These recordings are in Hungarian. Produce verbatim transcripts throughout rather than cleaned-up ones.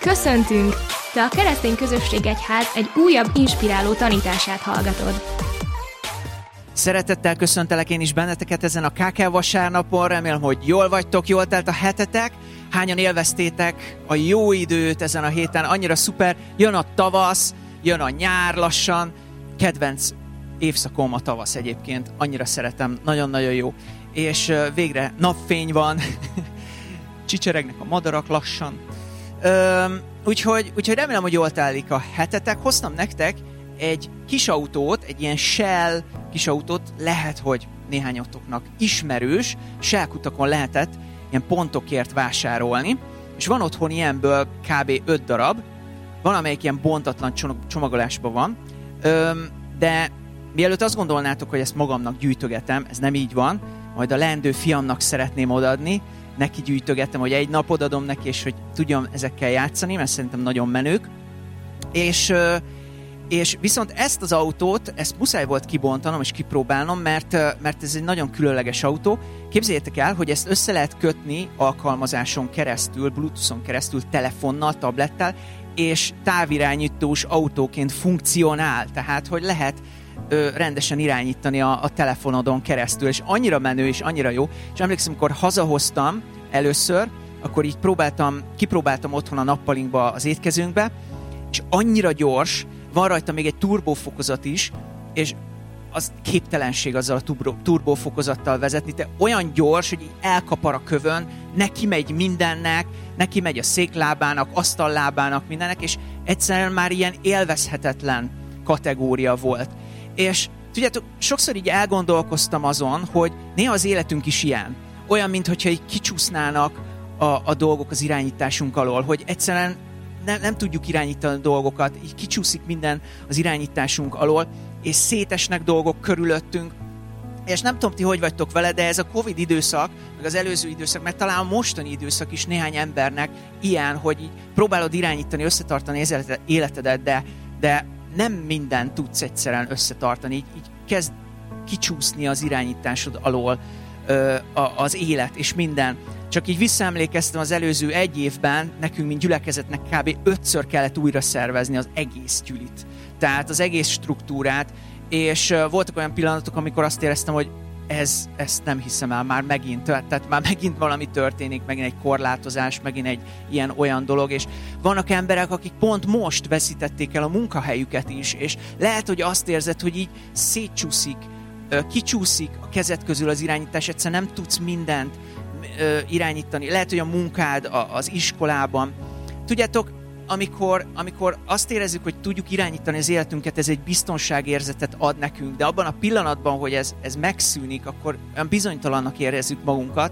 Köszöntünk! Te a Keresztény Közösség Egyház egy újabb inspiráló tanítását hallgatod. Szeretettel köszöntelek én is benneteket ezen a ká ká vasárnapon. Remélem, hogy jól vagytok, jól telt a hetetek. Hányan élveztétek a jó időt ezen a héten? Annyira szuper. Jön a tavasz, jön a nyár lassan. Kedvenc évszakom a tavasz egyébként. Annyira szeretem, nagyon-nagyon jó. És végre napfény van. Csicseregnek a madarak lassan. Üm, úgyhogy, úgyhogy remélem, hogy jól telik a hetetek. Hoztam nektek egy kis autót, egy ilyen Shell kis autót, lehet, hogy néhányatoknak ismerős, Shell kutakon lehetett ilyen pontokért vásárolni, és van otthon ilyenből kb. öt darab, van, amelyik ilyen bontatlan csomagolásban van, Üm, de mielőtt azt gondolnátok, hogy ezt magamnak gyűjtögetem, ez nem így van, majd a leendő fiamnak szeretném odaadni, neki gyűjtögetem, hogy egy nap odadom neki, és hogy tudjam ezekkel játszani, mert szerintem nagyon menők. És, és viszont ezt az autót, ezt muszáj volt kibontanom és kipróbálnom, mert, mert ez egy nagyon különleges autó. Képzeljétek el, hogy ezt össze lehet kötni alkalmazáson keresztül, Bluetooth-on keresztül, telefonnal, tablettel, és távirányítós autóként funkcionál. Tehát, hogy lehet Ö, rendesen irányítani a, a telefonodon keresztül, és annyira menő, és annyira jó. És emlékszem, amikor hazahoztam először, akkor így próbáltam, kipróbáltam otthon a nappalinkba az étkezőnkbe, és annyira gyors, van rajta még egy turbófokozat is, és az képtelenség azzal a turbo, turbófokozattal vezetni, te olyan gyors, hogy így elkapar a kövön, neki megy mindennek, neki megy a széklábának, asztallábának, mindennek, és egyszerűen már ilyen élvezhetetlen kategória volt. És tudjátok, sokszor így elgondolkoztam azon, hogy néha az életünk is ilyen. Olyan, mintha így kicsúsznának a, a dolgok az irányításunk alól, hogy egyszerűen nem, nem tudjuk irányítani a dolgokat, így kicsúszik minden az irányításunk alól, és szétesnek dolgok körülöttünk. És nem tudom, ti hogy vagytok vele, de ez a Covid időszak, meg az előző időszak, mert talán a mostani időszak is néhány embernek ilyen, hogy így próbálod irányítani, összetartani az életedet, de, de nem mindent tudsz egyszerűen összetartani, így, így kezd kicsúszni az irányításod alól ö, a, az élet és minden. Csak így visszaemlékeztem az előző egy évben, nekünk, mint gyülekezetnek kb. ötször kellett újra szervezni az egész gyülit. Tehát az egész struktúrát, és ö, voltak olyan pillanatok, amikor azt éreztem, hogy ez, ezt nem hiszem el, már megint, tehát már megint valami történik, megint egy korlátozás, megint egy ilyen-olyan dolog, és vannak emberek, akik pont most veszítették el a munkahelyüket is, és lehet, hogy azt érzed, hogy így szétcsúszik, kicsúszik a kezed közül az irányítás, egyszerűen nem tudsz mindent irányítani. Lehet, hogy a munkád az iskolában. Tudjátok, Amikor, amikor azt érezzük, hogy tudjuk irányítani az életünket, ez egy biztonságérzetet ad nekünk, de abban a pillanatban, hogy ez, ez megszűnik, akkor olyan bizonytalannak érezzük magunkat,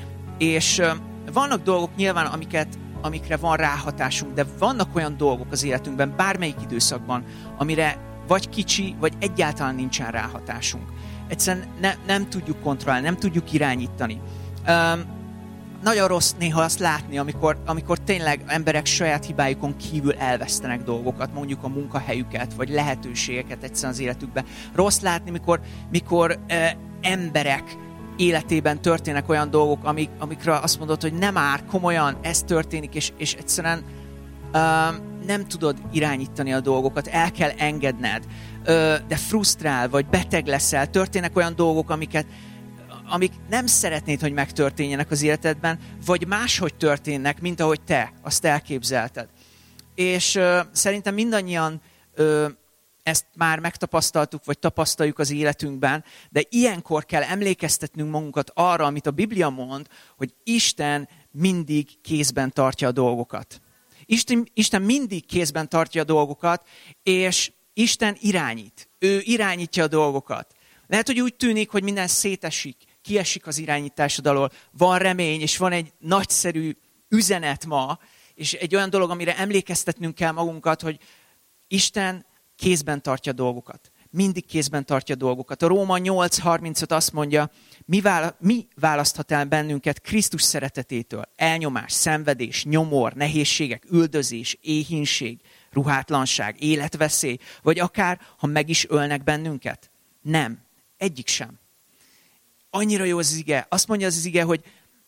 és uh, vannak dolgok nyilván, amiket, amikre van ráhatásunk, de vannak olyan dolgok az életünkben, bármelyik időszakban, amire vagy kicsi, vagy egyáltalán nincsen ráhatásunk. Egyszerűen ne, nem tudjuk kontrollálni, nem tudjuk irányítani. Um, Nagyon rossz néha azt látni, amikor, amikor tényleg emberek saját hibájukon kívül elvesztenek dolgokat, mondjuk a munkahelyüket, vagy lehetőségeket egyszerűen az életükben. Rossz látni, mikor, mikor e, emberek életében történnek olyan dolgok, amik, amikre azt mondod, hogy nem már komolyan, ez történik, és, és egyszerűen e, nem tudod irányítani a dolgokat, el kell engedned, e, de frusztrál, vagy beteg leszel, történnek olyan dolgok, amiket amik nem szeretnéd, hogy megtörténjenek az életedben, vagy máshogy történnek, mint ahogy te azt elképzelted. És uh, szerintem mindannyian uh, ezt már megtapasztaltuk, vagy tapasztaljuk az életünkben, de ilyenkor kell emlékeztetnünk magunkat arra, amit a Biblia mond, hogy Isten mindig kézben tartja a dolgokat. Isten, Isten mindig kézben tartja a dolgokat, és Isten irányít. Ő irányítja a dolgokat. Lehet, hogy úgy tűnik, hogy minden szétesik, kiesik az irányításod alól, van remény, és van egy nagyszerű üzenet ma, és egy olyan dolog, amire emlékeztetnünk kell magunkat, hogy Isten kézben tartja dolgokat. Mindig kézben tartja dolgokat. A Róma nyolc harmincöt azt mondja, mi, vála- mi választhat el bennünket Krisztus szeretetétől? Elnyomás, szenvedés, nyomor, nehézségek, üldözés, éhínség, ruhátlanság, életveszély, vagy akár, ha meg is ölnek bennünket? Nem, egyik sem. Annyira jó az ige. Azt mondja az ige, hogy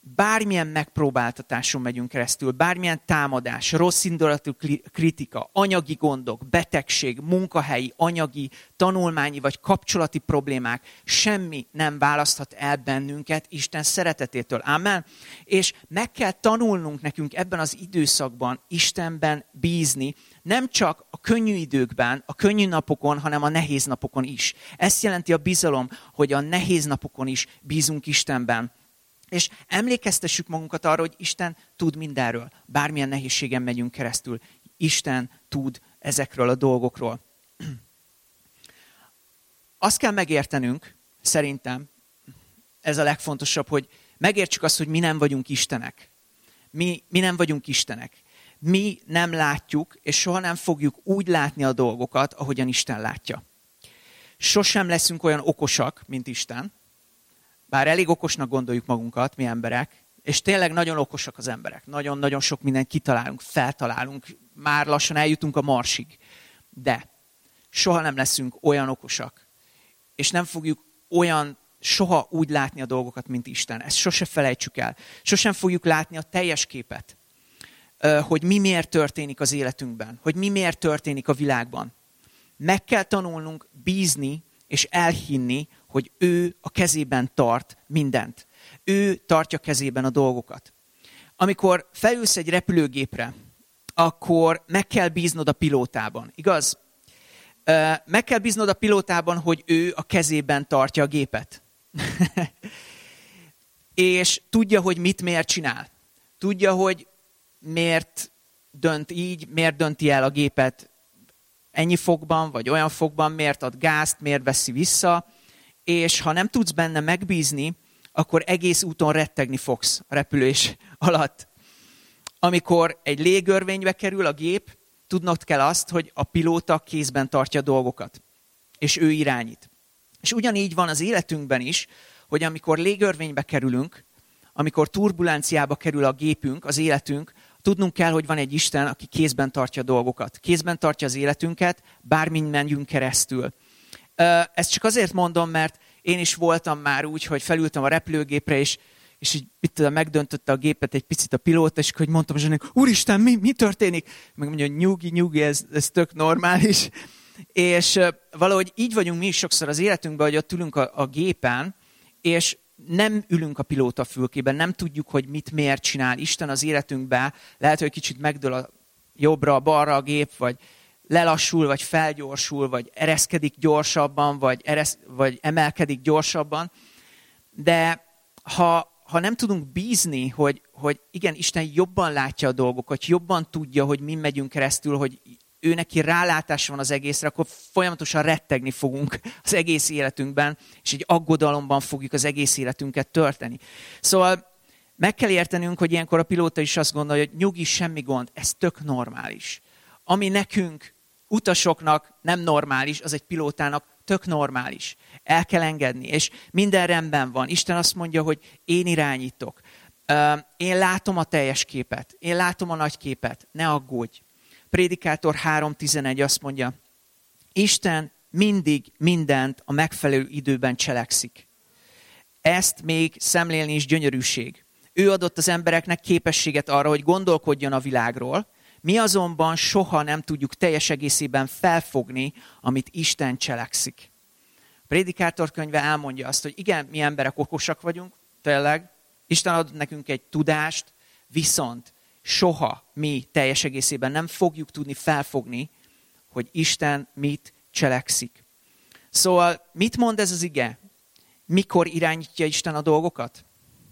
bármilyen megpróbáltatáson megyünk keresztül, bármilyen támadás, rossz indulatú kritika, anyagi gondok, betegség, munkahelyi, anyagi, tanulmányi vagy kapcsolati problémák, semmi nem választhat el bennünket Isten szeretetétől. Amen. És meg kell tanulnunk nekünk ebben az időszakban Istenben bízni, nem csak a könnyű időkben, a könnyű napokon, hanem a nehéz napokon is. Ezt jelenti a bizalom, hogy a nehéz napokon is bízunk Istenben. És emlékeztessük magunkat arra, hogy Isten tud mindenről. Bármilyen nehézségen megyünk keresztül, Isten tud ezekről a dolgokról. Azt kell megértenünk, szerintem, ez a legfontosabb, hogy megértsük azt, hogy mi nem vagyunk Istenek. Mi, mi nem vagyunk Istenek. Mi nem látjuk, és soha nem fogjuk úgy látni a dolgokat, ahogyan Isten látja. Sosem leszünk olyan okosak, mint Isten. Bár elég okosnak gondoljuk magunkat, mi emberek, és tényleg nagyon okosak az emberek. Nagyon-nagyon sok mindent kitalálunk, feltalálunk, már lassan eljutunk a Marsig. De soha nem leszünk olyan okosak, és nem fogjuk olyan, soha úgy látni a dolgokat, mint Isten. Ezt sose felejtsük el. Sosem fogjuk látni a teljes képet, hogy mi miért történik az életünkben, hogy mi miért történik a világban. Meg kell tanulnunk bízni és elhinni, hogy ő a kezében tart mindent. Ő tartja kezében a dolgokat. Amikor felülsz egy repülőgépre, akkor meg kell bíznod a pilótában, igaz? Meg kell bíznod a pilótában, hogy ő a kezében tartja a gépet. És tudja, hogy mit miért csinál. Tudja, hogy miért dönt így, miért dönti el a gépet ennyi fokban, vagy olyan fokban, miért ad gázt, miért veszi vissza, és ha nem tudsz benne megbízni, akkor egész úton rettegni fogsz a repülés alatt. Amikor egy légörvénybe kerül a gép, tudnod kell azt, hogy a pilóta kézben tartja dolgokat, és ő irányít. És ugyanígy van az életünkben is, hogy amikor légörvénybe kerülünk, amikor turbulenciába kerül a gépünk, az életünk, tudnunk kell, hogy van egy Isten, aki kézben tartja dolgokat. Kézben tartja az életünket, bármin menjünk keresztül. Ezt csak azért mondom, mert én is voltam már úgy, hogy felültem a repülőgépre, és, és így mit tudom, megdöntötte a gépet egy picit a pilóta, és hogy mondtam Zsaninak, úristen, mi, mi történik? Meg mondja, nyugi, nyugi, ez, ez tök normális. És valahogy így vagyunk mi is sokszor az életünkben, hogy ott ülünk a, a gépen, és nem ülünk a pilóta fülkében, nem tudjuk, hogy mit miért csinál Isten az életünkben. Lehet, hogy kicsit megdől a jobbra, balra a gép, vagy lelassul, vagy felgyorsul, vagy ereszkedik gyorsabban, vagy, eresz, vagy emelkedik gyorsabban. De ha, ha nem tudunk bízni, hogy, hogy igen, Isten jobban látja a dolgokat, jobban tudja, hogy mi megyünk keresztül, hogy ő neki rálátása van az egészre, akkor folyamatosan rettegni fogunk az egész életünkben, és egy aggodalomban fogjuk az egész életünket tölteni. Szóval meg kell értenünk, hogy ilyenkor a pilóta is azt gondolja, hogy nyugi, semmi gond, ez tök normális. Ami nekünk, utasoknak nem normális, az egy pilótának tök normális. El kell engedni, és minden rendben van. Isten azt mondja, hogy én irányítok. Én látom a teljes képet, én látom a nagy képet, ne aggódj. Prédikátor három tizenegy azt mondja, Isten mindig mindent a megfelelő időben cselekszik. Ezt még szemlélni is gyönyörűség. Ő adott az embereknek képességet arra, hogy gondolkodjon a világról, mi azonban soha nem tudjuk teljes egészében felfogni, amit Isten cselekszik. Prédikátor könyve elmondja azt, hogy igen, mi emberek okosak vagyunk, tényleg, Isten adott nekünk egy tudást, viszont soha mi teljes egészében nem fogjuk tudni felfogni, hogy Isten mit cselekszik. Szóval mit mond ez az ige? Mikor irányítja Isten a dolgokat?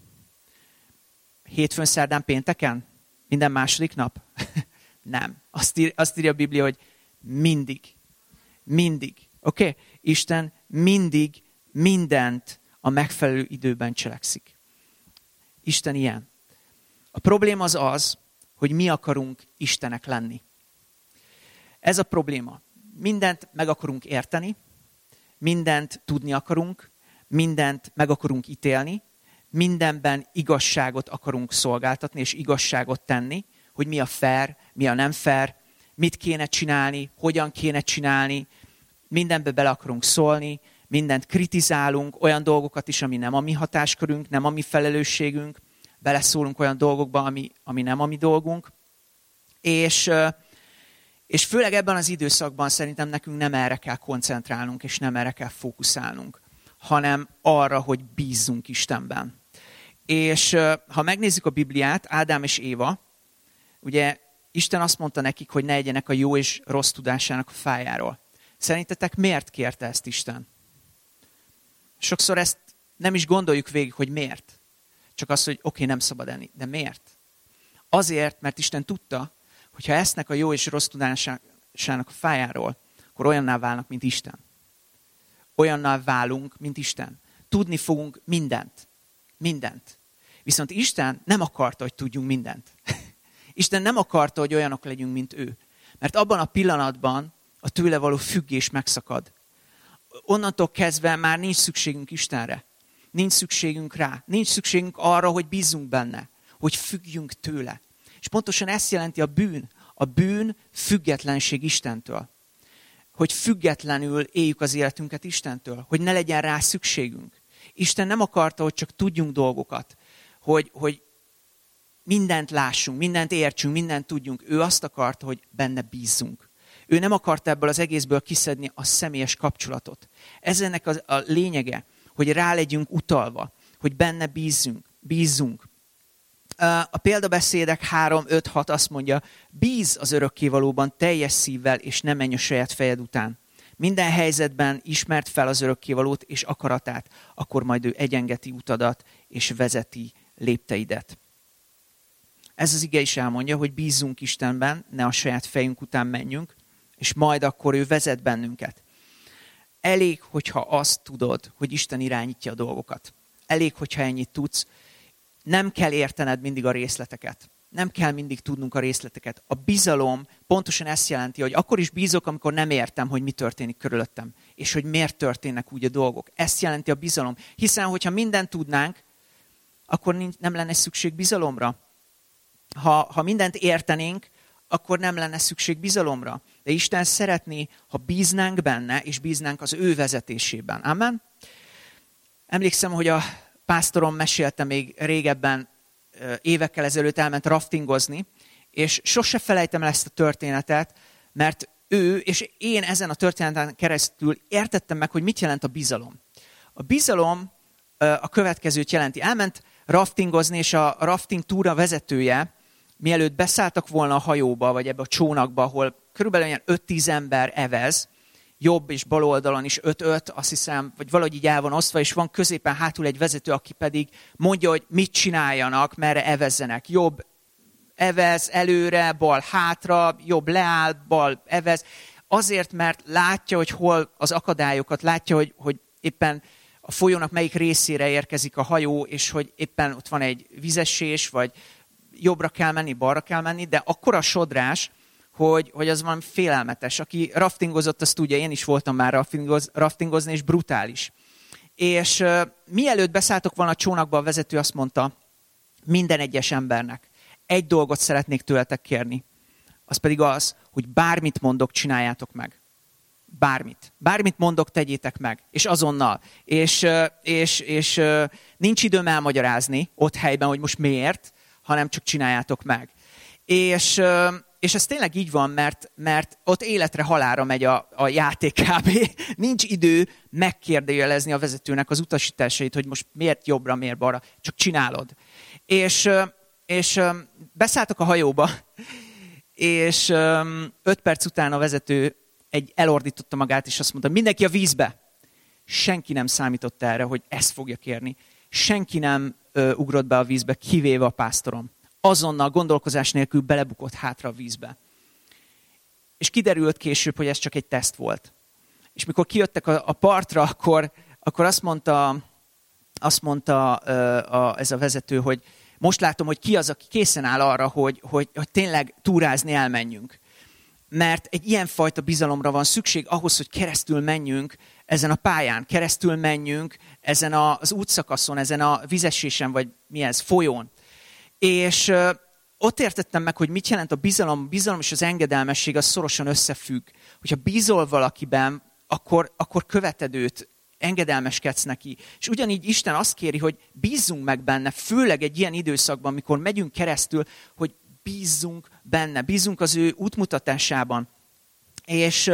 Hétfőn, szerdán, pénteken? Minden második nap? Nem. Azt, ír, azt írja a Biblia, hogy mindig. Mindig. Oké? Okay? Isten mindig mindent a megfelelő időben cselekszik. Isten ilyen. A probléma az az, hogy mi akarunk Istenek lenni. Ez a probléma. Mindent meg akarunk érteni, mindent tudni akarunk, mindent meg akarunk ítélni, mindenben igazságot akarunk szolgáltatni és igazságot tenni, hogy mi a fair, mi a nem fair, mit kéne csinálni, hogyan kéne csinálni, mindenbe bele akarunk szólni, mindent kritizálunk, olyan dolgokat is, ami nem a mi hatáskörünk, nem a mi felelősségünk, beleszólunk olyan dolgokba, ami, ami nem a mi dolgunk. És, és főleg ebben az időszakban szerintem nekünk nem erre kell koncentrálnunk, és nem erre kell fókuszálnunk, hanem arra, hogy bízzunk Istenben. És ha megnézzük a Bibliát, Ádám és Éva, ugye Isten azt mondta nekik, hogy ne egyenek a jó és rossz tudásának a fájáról. Szerintetek miért kérte ezt Isten? Sokszor ezt nem is gondoljuk végig, hogy miért. Csak azt, hogy oké, okay, nem szabad enni. De miért? Azért, mert Isten tudta, hogy ha esznek a jó és rossz tudásának a fájáról, akkor olyanná válnak, mint Isten. Olyanná válunk, mint Isten. Tudni fogunk mindent. Mindent. Viszont Isten nem akarta, hogy tudjunk mindent. Isten nem akarta, hogy olyanok legyünk, mint ő. Mert abban a pillanatban a tőle való függés megszakad. Onnantól kezdve már nincs szükségünk Istenre. Nincs szükségünk rá. Nincs szükségünk arra, hogy bízzunk benne. Hogy függjünk tőle. És pontosan ezt jelenti a bűn. A bűn függetlenség Istentől. Hogy függetlenül éljük az életünket Istentől. Hogy ne legyen rá szükségünk. Isten nem akarta, hogy csak tudjunk dolgokat. Hogy, hogy mindent lássunk, mindent értsünk, mindent tudjunk. Ő azt akarta, hogy benne bízzunk. Ő nem akarta ebből az egészből kiszedni a személyes kapcsolatot. Ez ennek a lényege, hogy rá legyünk utalva, hogy benne bízzunk. bízzunk. A példabeszédek három, öt, hat azt mondja, bíz az örökkévalóban teljes szívvel, és ne menj a saját fejed után. Minden helyzetben ismert fel az örökkévalót és akaratát, akkor majd ő egyengeti utadat, és vezeti lépteidet. Ez az ige is elmondja, hogy bízzunk Istenben, ne a saját fejünk után menjünk, és majd akkor ő vezet bennünket. Elég, hogyha azt tudod, hogy Isten irányítja a dolgokat. Elég, hogyha ennyit tudsz. Nem kell értened mindig a részleteket. Nem kell mindig tudnunk a részleteket. A bizalom pontosan ezt jelenti, hogy akkor is bízok, amikor nem értem, hogy mi történik körülöttem, és hogy miért történnek úgy a dolgok. Ezt jelenti a bizalom. Hiszen, hogyha mindent tudnánk, akkor nem lenne szükség bizalomra. Ha, ha mindent értenénk, akkor nem lenne szükség bizalomra. De Isten szeretné, ha bíznánk benne, és bíznánk az ő vezetésében. Amen? Emlékszem, hogy a pásztorom mesélte még régebben, évekkel ezelőtt elment raftingozni, és sose felejtem el ezt a történetet, mert ő, és én ezen a történeten keresztül értettem meg, hogy mit jelent a bizalom. A bizalom a következőt jelenti. Elment raftingozni, és a rafting túra vezetője, mielőtt beszálltak volna a hajóba, vagy ebbe a csónakba, ahol körülbelül olyan öt-tíz ember evez, jobb és bal oldalon is öt-öt, azt hiszem, vagy valahogy így el van osztva, és van középen hátul egy vezető, aki pedig mondja, hogy mit csináljanak, merre evezzenek. Jobb evez előre, bal hátra, jobb leáll, bal evez. Azért, mert látja, hogy hol az akadályokat, látja, hogy, hogy éppen a folyónak melyik részére érkezik a hajó, és hogy éppen ott van egy vízesés, vagy jobbra kell menni, balra kell menni, de akkora sodrás, hogy, hogy az valami félelmetes. Aki raftingozott, azt tudja, én is voltam már raftingoz, raftingozni, és brutális. És uh, mielőtt beszálltok volna a csónakba, a vezető azt mondta, minden egyes embernek egy dolgot szeretnék tőletek kérni. Az pedig az, hogy bármit mondok, csináljátok meg. Bármit. Bármit mondok, tegyétek meg. És azonnal. És, uh, és, és uh, nincs időm elmagyarázni ott helyben, hogy most miért, hanem csak csináljátok meg. És... Uh, És ez tényleg így van, mert, mert ott életre halálra megy a, a játék kb. Nincs idő megkérdőjelezni a vezetőnek az utasításait, hogy most miért jobbra, miért balra, csak csinálod. És, és beszálltak a hajóba, és öt perc után a vezető egy elordította magát, és azt mondta, mindenki a vízbe. Senki nem számított erre, hogy ezt fogja kérni. Senki nem ugrott be a vízbe, kivéve a pásztorom. Azonnal gondolkozás nélkül belebukott hátra a vízbe. És kiderült később, hogy ez csak egy teszt volt. És mikor kijöttek a, a partra, akkor, akkor azt mondta, azt mondta a, a, ez a vezető, hogy most látom, hogy ki az, aki készen áll arra, hogy, hogy, hogy tényleg túrázni elmenjünk. Mert egy ilyenfajta bizalomra van szükség ahhoz, hogy keresztül menjünk ezen a pályán, keresztül menjünk ezen az útszakaszon, ezen a vízesésen, vagy mi ez, folyón. És uh, ott értettem meg, hogy mit jelent a bizalom. A bizalom és az engedelmesség az szorosan összefügg. Hogyha bízol valakiben, akkor, akkor követed őt engedelmeskedsz neki. És ugyanígy Isten azt kéri, hogy bízzunk meg benne, főleg egy ilyen időszakban, amikor megyünk keresztül, hogy bízzunk benne, bízzunk az ő útmutatásában. És,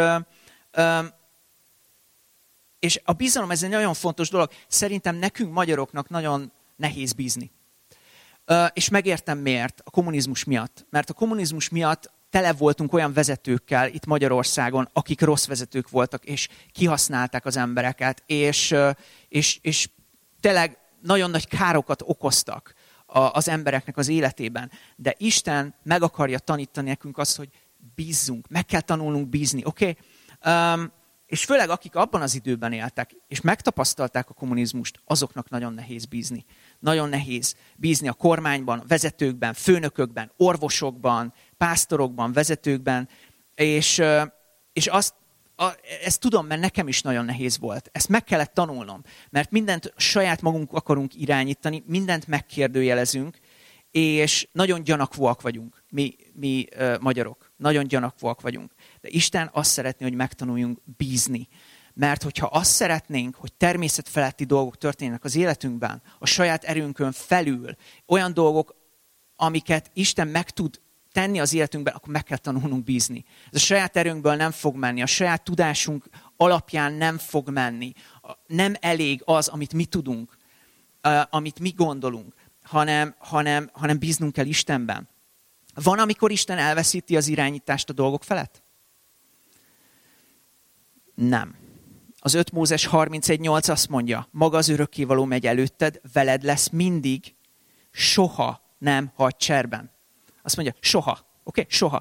és a bizalom ez egy nagyon fontos dolog. Szerintem nekünk magyaroknak nagyon nehéz bízni. És megértem miért, a kommunizmus miatt. Mert a kommunizmus miatt tele voltunk olyan vezetőkkel itt Magyarországon, akik rossz vezetők voltak, és kihasználták az embereket, és, és, és tényleg nagyon nagy károkat okoztak az embereknek az életében. De Isten meg akarja tanítani nekünk azt, hogy bízzunk, meg kell tanulnunk bízni, oké? Okay? Um, és főleg akik abban az időben éltek, és megtapasztalták a kommunizmust, azoknak nagyon nehéz bízni. Nagyon nehéz bízni a kormányban, vezetőkben, főnökökben, orvosokban, pásztorokban, vezetőkben, és, és azt, a, ezt tudom, mert nekem is nagyon nehéz volt. Ezt meg kellett tanulnom, mert mindent saját magunk akarunk irányítani, mindent megkérdőjelezünk, és nagyon gyanakvóak vagyunk, mi, mi uh, magyarok. Nagyon gyanakvóak vagyunk. De Isten azt szeretné, hogy megtanuljunk bízni. Mert hogyha azt szeretnénk, hogy természetfeletti dolgok történnek az életünkben, a saját erőnkön felül, olyan dolgok, amiket Isten meg tud tenni az életünkben, akkor meg kell tanulnunk bízni. Ez a saját erőnkből nem fog menni, a saját tudásunk alapján nem fog menni. Nem elég az, amit mi tudunk, amit mi gondolunk, hanem, hanem, hanem bíznunk kell Istenben. Van, amikor Isten elveszíti az irányítást a dolgok felett? Nem. Az öt Mózes harmincegy nyolc azt mondja, maga az örökkévaló megy előtted, veled lesz mindig, soha nem hagy cserben. Azt mondja, soha. Oké? Okay? Soha.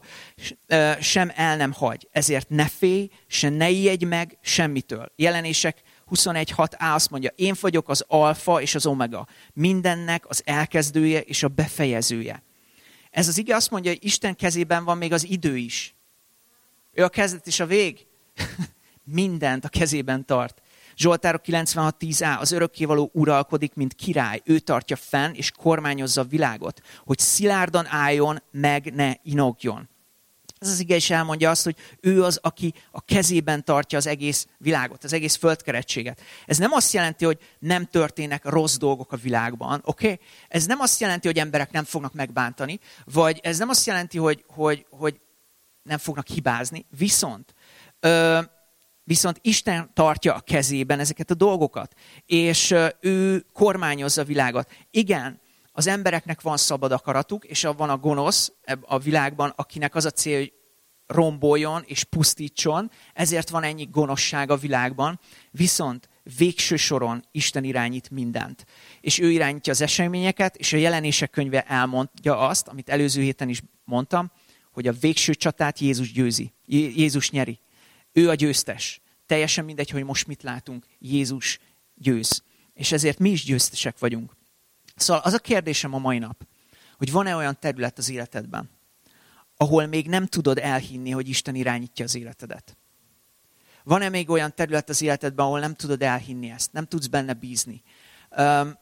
Sem el nem hagy. Ezért ne félj, se ne ijedj meg semmitől. Jelenések huszonegy hat á azt mondja, én vagyok az alfa és az omega. Mindennek az elkezdője és a befejezője. Ez az ige azt mondja, hogy Isten kezében van még az idő is. Ő a kezdet és a vég. Mindent a kezében tart. Zsoltárok kilencvenhat tíz á, az örökkévaló uralkodik, mint király. Ő tartja fenn és kormányozza a világot, hogy szilárdan álljon, meg ne inogjon. Ez az ige is elmondja azt, hogy ő az, aki a kezében tartja az egész világot, az egész földkeretséget. Ez nem azt jelenti, hogy nem történnek rossz dolgok a világban, oké? Okay? Ez nem azt jelenti, hogy emberek nem fognak megbántani, vagy ez nem azt jelenti, hogy, hogy, hogy nem fognak hibázni, viszont... Ö, Viszont Isten tartja a kezében ezeket a dolgokat, és ő kormányozza a világot. Igen, az embereknek van szabad akaratuk, és van a gonosz a világban, akinek az a cél, hogy romboljon és pusztítson, ezért van ennyi gonoszság a világban, viszont végső soron Isten irányít mindent. És ő irányítja az eseményeket, és a Jelenések könyve elmondja azt, amit előző héten is mondtam, hogy a végső csatát Jézus győzi, Jézus nyeri. Ő a győztes. Teljesen mindegy, hogy most mit látunk. Jézus győz. És ezért mi is győztesek vagyunk. Szóval az a kérdésem a mai nap, hogy van-e olyan terület az életedben, ahol még nem tudod elhinni, hogy Isten irányítja az életedet? Van-e még olyan terület az életedben, ahol nem tudod elhinni ezt, nem tudsz benne bízni? Um,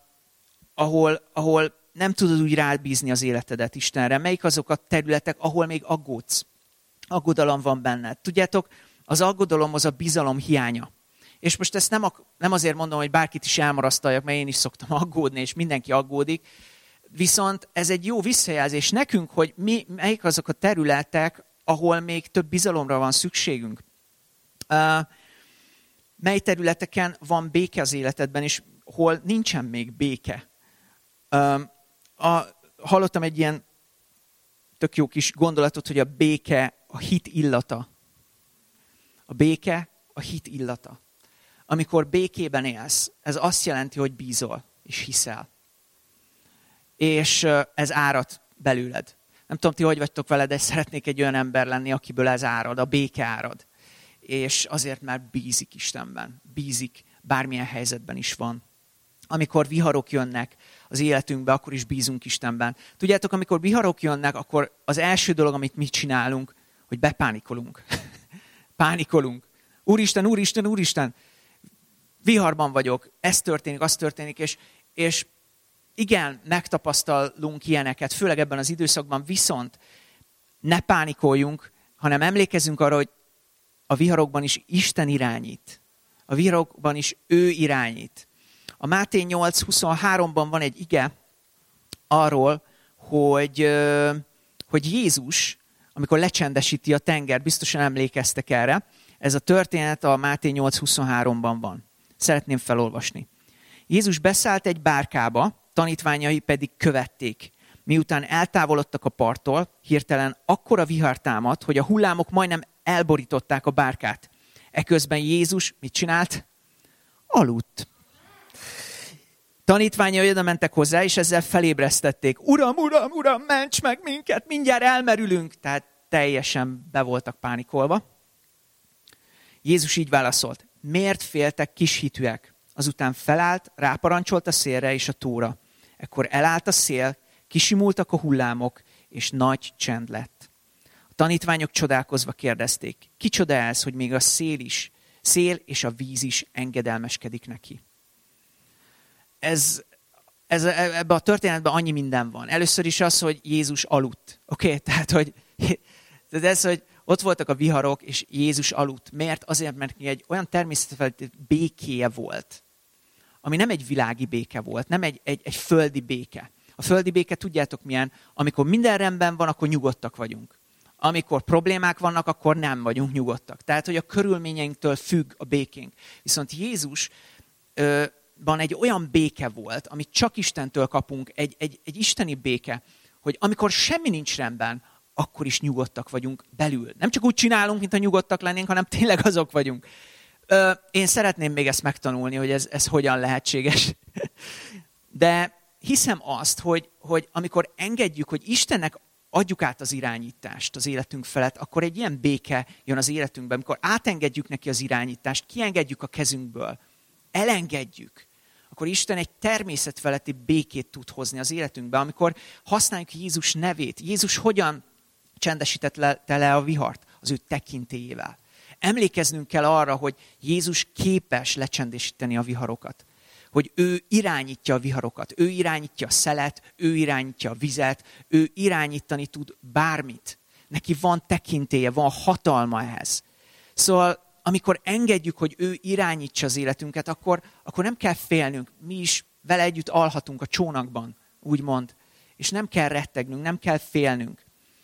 ahol, ahol nem tudod úgy rábízni az életedet Istenre? Melyik azok a területek, ahol még aggódsz? Aggodalom van benned. Tudjátok, az aggodalom az a bizalom hiánya. És most ezt nem, a, nem azért mondom, hogy bárkit is elmarasztaljak, mert én is szoktam aggódni, és mindenki aggódik. Viszont ez egy jó visszajelzés nekünk, hogy mi, melyik azok a területek, ahol még több bizalomra van szükségünk. Uh, mely területeken van béke az életedben, és hol nincsen még béke. Uh, a, hallottam egy ilyen tök jó kis gondolatot, hogy a béke a hit illata. A béke a hit illata. Amikor békében élsz, ez azt jelenti, hogy bízol és hiszel. És ez árad belőled. Nem tudom, ti hogy vagytok vele, de szeretnék egy olyan ember lenni, akiből ez árad, a béke árad. És azért, mert bízik Istenben. Bízik, bármilyen helyzetben is van. Amikor viharok jönnek az életünkbe, akkor is bízunk Istenben. Tudjátok, amikor viharok jönnek, akkor az első dolog, amit mi csinálunk, hogy bepánikolunk. Pánikolunk. Úristen, Úristen, Úristen, viharban vagyok, ez történik, az történik, és, és igen, megtapasztalunk ilyeneket, főleg ebben az időszakban, viszont ne pánikoljunk, hanem emlékezzünk arra, hogy a viharokban is Isten irányít. a viharokban is ő irányít. A Máté nyolc huszonháromban van egy ige arról, hogy, hogy Jézus, amikor lecsendesíti a tengert, biztosan emlékeztek erre, ez a történet a Máté nyolc huszonháromban van. Szeretném felolvasni. Jézus beszállt egy bárkába, tanítványai pedig követték. Miután eltávolodtak a parttól, hirtelen akkora vihar támadt, hogy a hullámok majdnem elborították a bárkát. Eközben Jézus mit csinált? Aludt. Tanítványai oda mentek hozzá, és ezzel felébresztették. Uram, uram, uram, ments meg minket, mindjárt elmerülünk. Tehát teljesen be voltak pánikolva. Jézus így válaszolt. Miért féltek kishitűek? Azután felállt, ráparancsolt a szélre és a tóra. Ekkor elállt a szél, kisimultak a hullámok, és nagy csend lett. A tanítványok csodálkozva kérdezték, kicsoda ez, hogy még a szél is, szél és a víz is engedelmeskedik neki. Ez, ez, ebben a történetben annyi minden van. Először is az, hogy Jézus aludt. Oké, okay? Tehát, hogy, tehát ez, hogy ott voltak a viharok, és Jézus aludt. Miért? Azért, mert egy olyan természetfeletti békéje volt, ami nem egy világi béke volt, nem egy, egy, egy földi béke. A földi béke, tudjátok milyen, amikor minden rendben van, akkor nyugodtak vagyunk. Amikor problémák vannak, akkor nem vagyunk nyugodtak. Tehát, hogy a körülményeinktől függ a békénk. Viszont Jézusban egy olyan béke volt, amit csak Istentől kapunk, egy, egy, egy isteni béke, hogy amikor semmi nincs rendben, akkor is nyugodtak vagyunk belül. Nem csak úgy csinálunk, mint ha nyugodtak lennénk, hanem tényleg azok vagyunk. Én szeretném még ezt megtanulni, hogy ez, ez hogyan lehetséges. De hiszem azt, hogy, hogy amikor engedjük, hogy Istennek adjuk át az irányítást az életünk felett, akkor egy ilyen béke jön az életünkben, amikor átengedjük neki az irányítást, kiengedjük a kezünkből, elengedjük, akkor Isten egy természetfeletti békét tud hozni az életünkbe, amikor használjuk Jézus nevét. Jézus hogyan csendesítette le a vihart? Az ő tekintélyével. Emlékeznünk kell arra, hogy Jézus képes lecsendesíteni a viharokat. Hogy ő irányítja a viharokat, ő irányítja a szelet, ő irányítja a vizet, ő irányítani tud bármit. Neki van tekintélye, van hatalma ehhez. Szóval, amikor engedjük, hogy ő irányítsa az életünket, akkor, akkor nem kell félnünk. Mi is vele együtt alhatunk a csónakban, úgymond. És nem kell rettegnünk, nem kell félnünk.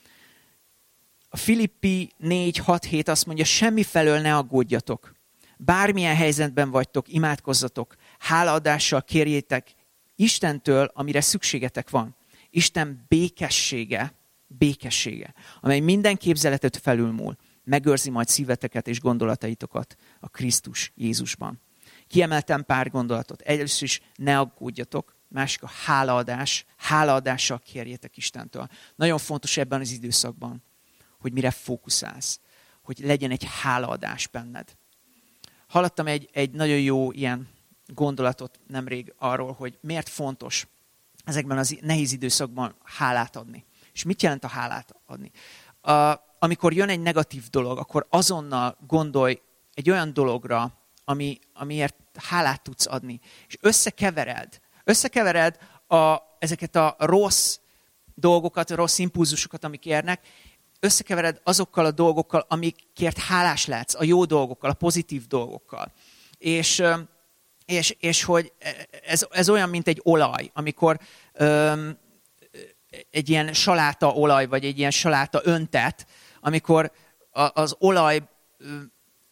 A Filippi négy hat hét azt mondja, semmi felől ne aggódjatok. Bármilyen helyzetben vagytok, imádkozzatok, hálaadással kérjétek Istentől, amire szükségetek van. Isten békessége, békessége, amely minden képzeletet felülmúl, megőrzi majd szíveteket és gondolataitokat a Krisztus Jézusban. Kiemeltem pár gondolatot. Először is ne aggódjatok, másik a hálaadás, hálaadással kérjétek Istentől. Nagyon fontos ebben az időszakban, hogy mire fókuszálsz, hogy legyen egy hálaadás benned. Hallottam egy, egy nagyon jó ilyen gondolatot nemrég arról, hogy miért fontos ezekben az nehéz időszakban hálát adni. És mit jelent a hálát adni? A, amikor jön egy negatív dolog, akkor azonnal gondolj egy olyan dologra, ami, amiért hálát tudsz adni. És összekevered, összekevered a, ezeket a rossz dolgokat, a rossz impulzusokat, amik érnek, összekevered azokkal a dolgokkal, amikért hálás lehetsz, a jó dolgokkal, a pozitív dolgokkal. És, és, és hogy ez, ez olyan, mint egy olaj, amikor um, egy ilyen saláta olaj, vagy egy ilyen saláta öntet, amikor a, az olaj um,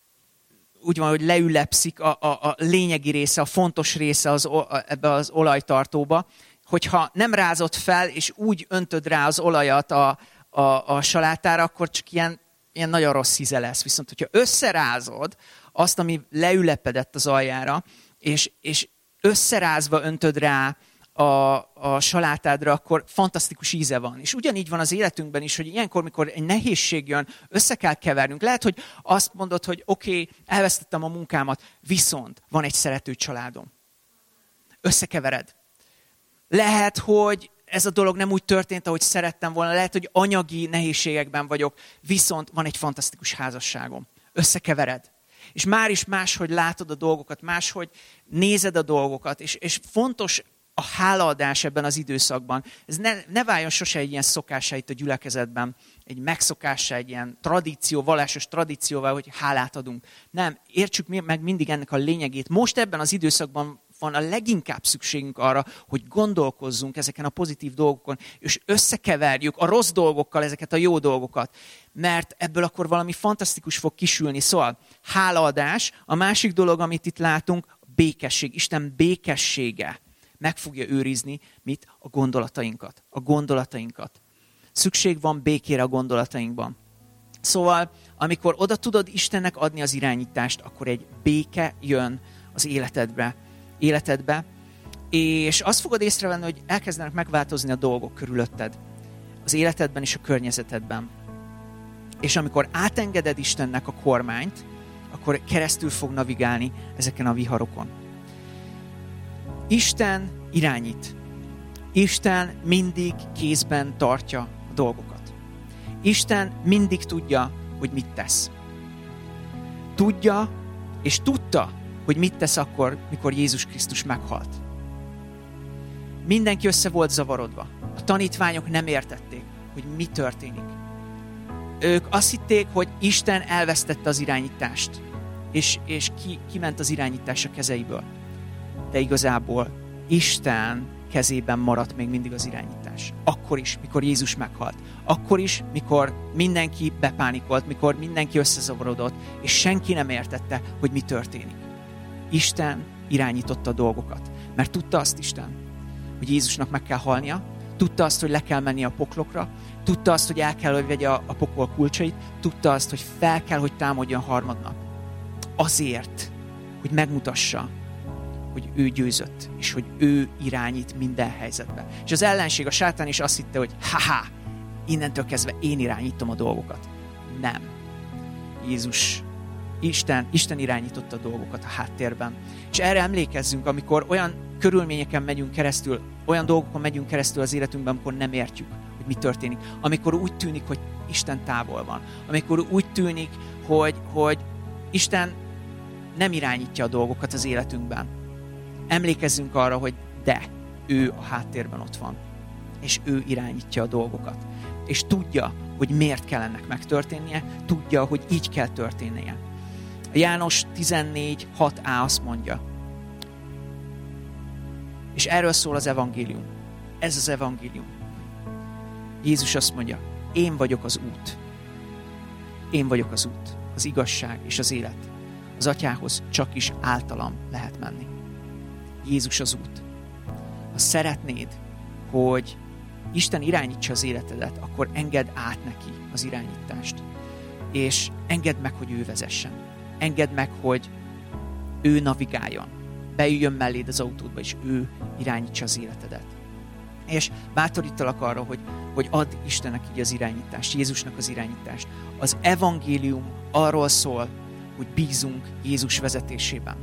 úgy van, hogy leülepszik a, a, a lényegi része, a fontos része az, a, ebbe az olajtartóba, hogyha nem rázod fel, és úgy öntöd rá az olajat a A, a salátára, akkor csak ilyen, ilyen nagyon rossz íze lesz. Viszont, hogyha összerázod azt, ami leülepedett az aljára, és, és összerázva öntöd rá a, a salátádra, akkor fantasztikus íze van. És ugyanígy van az életünkben is, hogy ilyenkor, mikor egy nehézség jön, össze kell kevernünk. Lehet, hogy azt mondod, hogy oké, okay, elvesztettem a munkámat, viszont van egy szerető családom. Összekevered. Lehet, hogy ez a dolog nem úgy történt, ahogy szerettem volna. Lehet, hogy anyagi nehézségekben vagyok, viszont van egy fantasztikus házasságom. Összekevered. És már is máshogy látod a dolgokat, máshogy nézed a dolgokat, és, és fontos a hálaadás ebben az időszakban. Ez ne, ne váljon sose egy ilyen szokássá itt a gyülekezetben, egy megszokássá, egy ilyen tradíció, vallásos tradícióval, hogy hálát adunk. Nem, értsük meg mindig ennek a lényegét. Most ebben az időszakban van a leginkább szükségünk arra, hogy gondolkozzunk ezeken a pozitív dolgokon, és összekeverjük a rossz dolgokkal ezeket a jó dolgokat. Mert ebből akkor valami fantasztikus fog kisülni. Szóval hálaadás, a másik dolog, amit itt látunk, a békesség. Isten békessége meg fogja őrizni mit? A gondolatainkat. A gondolatainkat. Szükség van békére a gondolatainkban. Szóval, amikor oda tudod Istennek adni az irányítást, akkor egy béke jön az életedbe, életedbe, és azt fogod észrevenni, hogy elkezdenek megváltozni a dolgok körülötted, az életedben és a környezetedben. És amikor átengeded Istennek a kormányt, akkor keresztül fog navigálni ezeken a viharokon. Isten irányít. Isten mindig kézben tartja a dolgokat. Isten mindig tudja, hogy mit tesz. Tudja, és tudta, hogy mit tesz akkor, mikor Jézus Krisztus meghalt. Mindenki össze volt zavarodva. A tanítványok nem értették, hogy mi történik. Ők azt hitték, hogy Isten elvesztette az irányítást, és, és ki, kiment az irányítás a kezeiből. De igazából Isten kezében maradt még mindig az irányítás. Akkor is, mikor Jézus meghalt. Akkor is, mikor mindenki bepánikolt, mikor mindenki összezavarodott, és senki nem értette, hogy mi történik. Isten irányította a dolgokat. Mert tudta azt Isten, hogy Jézusnak meg kell halnia, tudta azt, hogy le kell menni a poklokra, tudta azt, hogy el kell, hogy vegye a, a pokol kulcsait, tudta azt, hogy fel kell, hogy támadjon harmadnap. Azért, hogy megmutassa, hogy ő győzött, és hogy ő irányít minden helyzetbe. És az ellenség, a sátán is azt hitte, hogy haha, innentől kezdve én irányítom a dolgokat. Nem. Jézus, Isten, Isten irányította a dolgokat a háttérben. És erre emlékezzünk, amikor olyan körülményeken megyünk keresztül, olyan dolgokon megyünk keresztül az életünkben, amikor nem értjük, hogy mi történik. Amikor úgy tűnik, hogy Isten távol van. Amikor úgy tűnik, hogy, hogy Isten nem irányítja a dolgokat az életünkben. Emlékezzünk arra, hogy de, ő a háttérben ott van. És ő irányítja a dolgokat. És tudja, hogy miért kell ennek megtörténnie, tudja, hogy így kell történnie. A János tizennégy hat á azt mondja. És erről szól az evangélium. Ez az evangélium. Jézus azt mondja, én vagyok az út. Én vagyok az út, az igazság és az élet. Az atyához csak is általam lehet menni. Jézus az út. Ha szeretnéd, hogy Isten irányítsa az életedet, akkor engedd át neki az irányítást. És engedd meg, hogy ő vezessen. Engedd meg, hogy ő navigáljon. Beüljön melléd az autódba, és ő irányítsa az életedet. És bátorítalak arra, hogy, hogy add Istennek így az irányítást, Jézusnak az irányítást. Az evangélium arról szól, hogy bízunk Jézus vezetésében.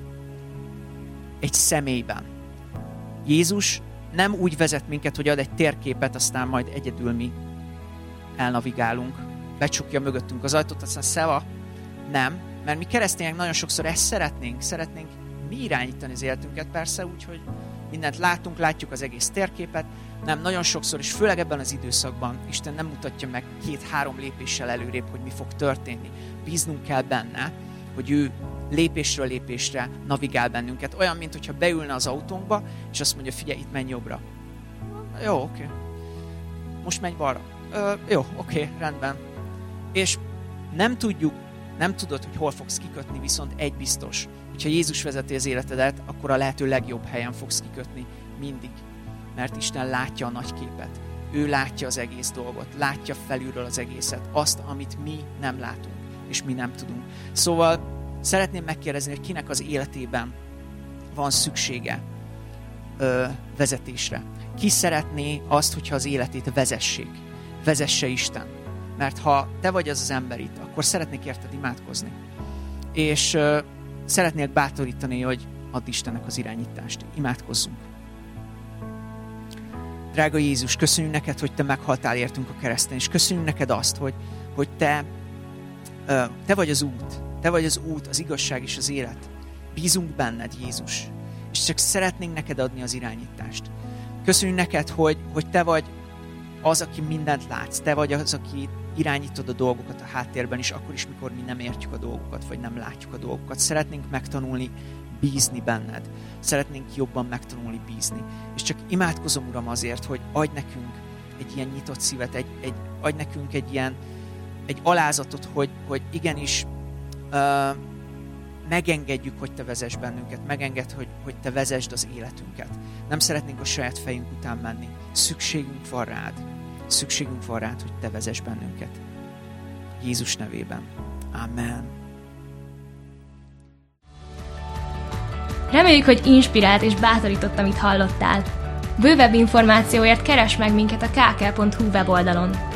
Egy személyben. Jézus nem úgy vezet minket, hogy ad egy térképet, aztán majd egyedül mi elnavigálunk, becsukja mögöttünk az ajtót, aztán szeva. Nem, mert mi keresztények nagyon sokszor ezt szeretnénk, szeretnénk mi irányítani az életünket, persze úgy, hogy mindent látunk, látjuk az egész térképet, nem, nagyon sokszor, és főleg ebben az időszakban Isten nem mutatja meg két-három lépéssel előrébb, hogy mi fog történni. Bíznunk kell benne, hogy ő lépésről lépésre navigál bennünket. Olyan, mint hogyha beülne az autónkba, és azt mondja, figyelj, itt menj jobbra. Jó, oké. Okay. Most menj balra. Ö, jó, oké, okay, rendben. És nem tudjuk, nem tudod, hogy hol fogsz kikötni, viszont egy biztos. Hogyha Jézus vezeti az életedet, akkor a lehető legjobb helyen fogsz kikötni mindig. Mert Isten látja a nagy képet. Ő látja az egész dolgot, látja felülről az egészet, azt, amit mi nem látunk, és mi nem tudunk. Szóval szeretném megkérdezni, hogy kinek az életében van szüksége ö, vezetésre. Ki szeretné azt, hogyha az életét vezessék, vezesse Isten. Mert ha te vagy az az ember itt, akkor szeretnék érted imádkozni. És ö, szeretnék bátorítani, hogy add Istennek az irányítást. Imádkozzunk. Drága Jézus, köszönjük neked, hogy te meghaltál értünk a kereszten, és köszönjük neked azt, hogy, hogy te, ö, te vagy az út. Te vagy az út, az igazság és az élet. Bízunk benned, Jézus. és csak szeretnénk neked adni az irányítást. Köszönjük neked, hogy, hogy te vagy az, aki mindent látsz, te vagy az, aki irányítod a dolgokat a háttérben is, akkor is, mikor mi nem értjük a dolgokat, vagy nem látjuk a dolgokat. Szeretnénk megtanulni bízni benned. Szeretnénk jobban megtanulni bízni. És csak imádkozom, Uram, azért, hogy adj nekünk egy ilyen nyitott szívet, egy, egy, adj nekünk egy ilyen egy alázatot, hogy, hogy igenis uh, megengedjük, hogy te vezess bennünket, megengedd, hogy, hogy te vezesd az életünket. Nem szeretnénk a saját fejünk után menni. Szükségünk van rád. Szükségünk van rád, hogy te vezess bennünket. Jézus nevében. Amen. Reméljük, hogy inspirált és bátorított, amit hallottál. Bővebb információért keresd meg minket a ká ká pont hú weboldalon.